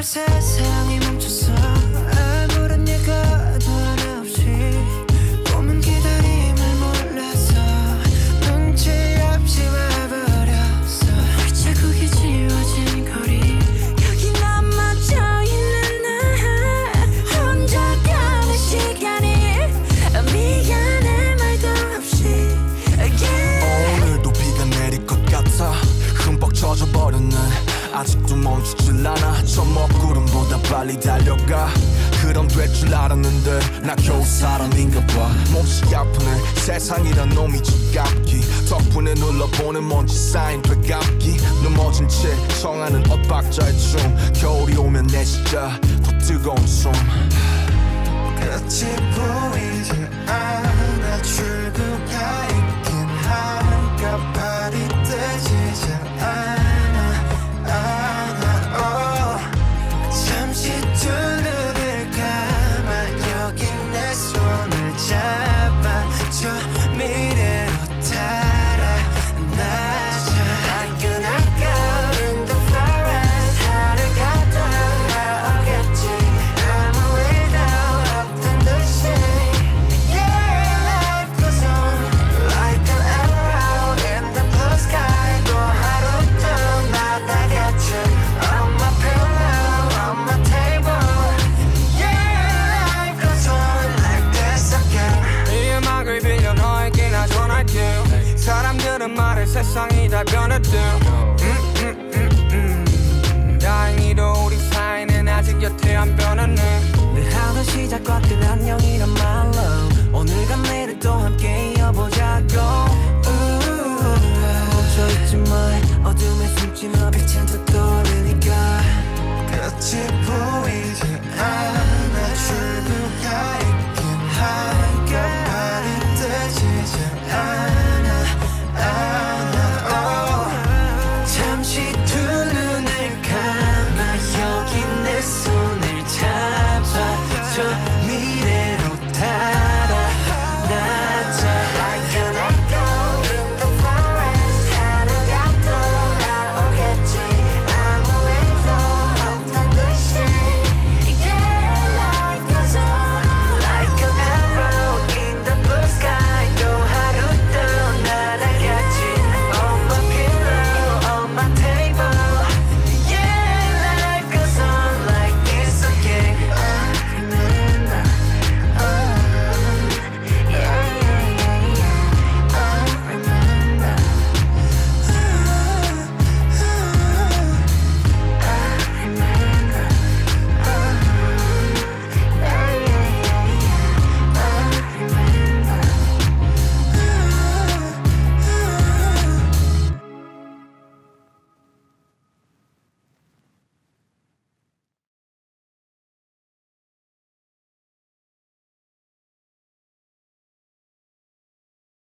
세상이 멈췄어 아무런 예가도 하나 없이 꿈은 기다림을 몰라서 눈치 없이 와버렸어 자국이 지워진 거리 여기 남아져있는 나 혼자 가는 시간이 미안해 말도 없이 오늘도 비가 내릴 것 같아 흠뻑 젖어버렸네 아직도 멈추질 않아 저 먹구름보다 빨리 달려가 그럼 될 줄 알았는데 나 겨우 사람인가 봐 몹시 아프네 세상이란 놈이 지갑기 덕분에 눌러보는 먼지 쌓인 되감기 넘어진 채 청하는 엇박자의 춤 겨울이 오면 내 진짜 더 뜨거운 숨 끝이 보이지 않아 출구가 있긴 한가발이 뜨지 않아 잠시 두 눈을 감아 여기 내 손을 잡아줘 미래로 달아나자 I gonna go in the forest 하루가 돌아오겠지 아무 일도 없던 듯이 Yeah, life goes on like an arrow in the blue sky 또 하루 또 나타겠지 On my pillow, on my table Yeah, life goes on like this again 이 음악을 빌려 너에게 나 전할게 사람들은 말해 세상이 다 변했대 다행히도 우리 사이는 아직 여태 안 변했네 늘 하던 시작과 끝 안녕이란 말로 오늘과 내일 또 함께 이어보자고 멈춰있지 마 어둠에 숨지 마 빛은 더 떠오르니까 끝이 보이지 않아 출구가 있긴 한가발이 뜨지 않아 잠시